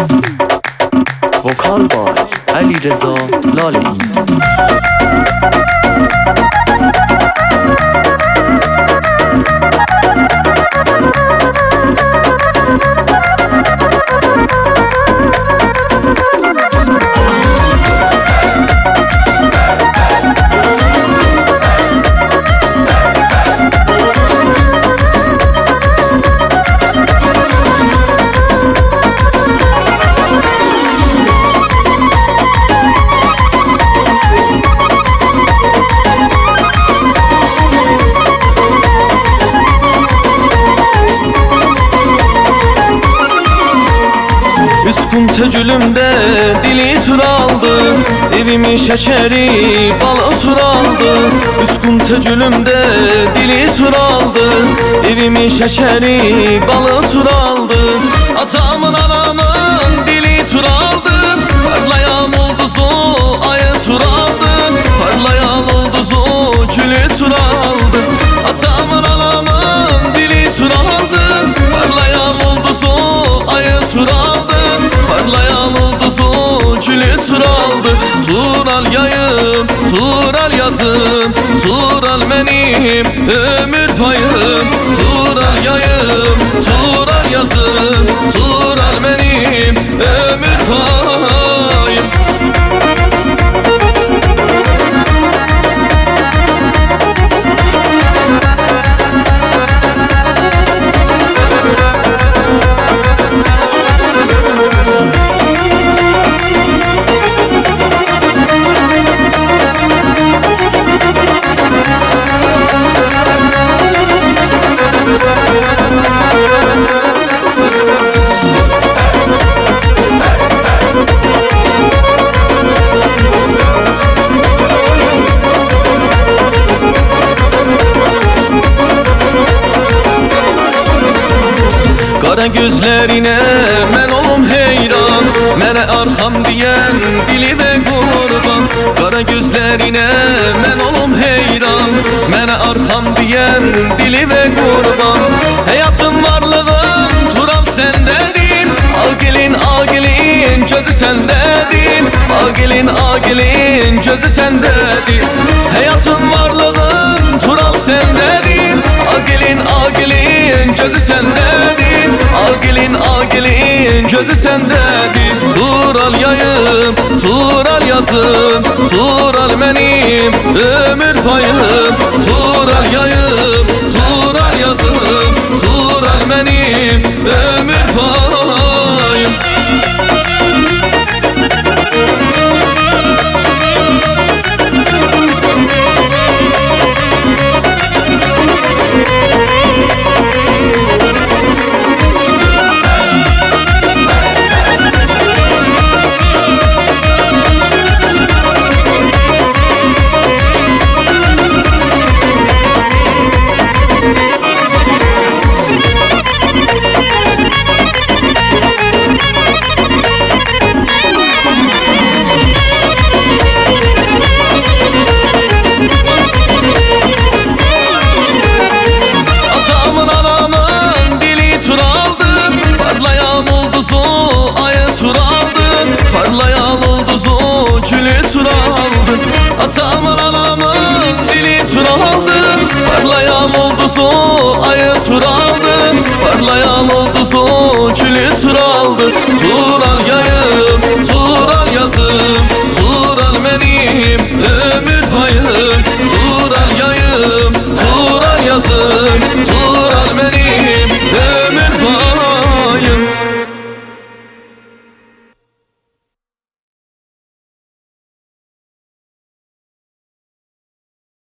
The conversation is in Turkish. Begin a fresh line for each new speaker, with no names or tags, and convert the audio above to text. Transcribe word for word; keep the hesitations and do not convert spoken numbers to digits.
Vokal by Alireza Lalei.
Tecülümde dili tur aldı, evimin şekeri balı tur aldı. Üskün tecülümde dili tur aldı, evimin şekeri balı tur aldı. Atamın anamın dili tur aldı, parlayan olduzu ayı tur aldı. Parlayan olduzu külü tur aldı. Atamın anamın dili tur aldı, parlayan olduzu ayı tur aldı. Parlayan olduzu külü tur aldı. Tural yayım, tural yazım, tural benim ömür payım. Tural yayım, tural yazım, tural benim ömür payım. Kara gözlerine men olum heyran, mene arkam diyen dili ve kurban. Kara gözlerine men olum heyran, mene arkam diyen dili ve kurban. Hayatım varlığım tural sendedim, al gelin al gelin gözü sendedim. Al gelin al gelin gözü sendedim. Hayatım varlığım tural sendedim, al gelin al gelin gözü sendedim. Al gelin al gelin gözü sendedir. Tural yayım, tural yazım, tural benim ömür payım. Tural yayım, tural yazım, tural benim ömür payım. Parlayan olduzu külü tur aldı. Atamın anamın dili tur aldı, parlayan olduzu ayı tur aldı. Parlayan olduzu külü tur aldı. Tural yayım, tural yazım, tural benim ömür payım. Tural yayım, tural yazım, tural benim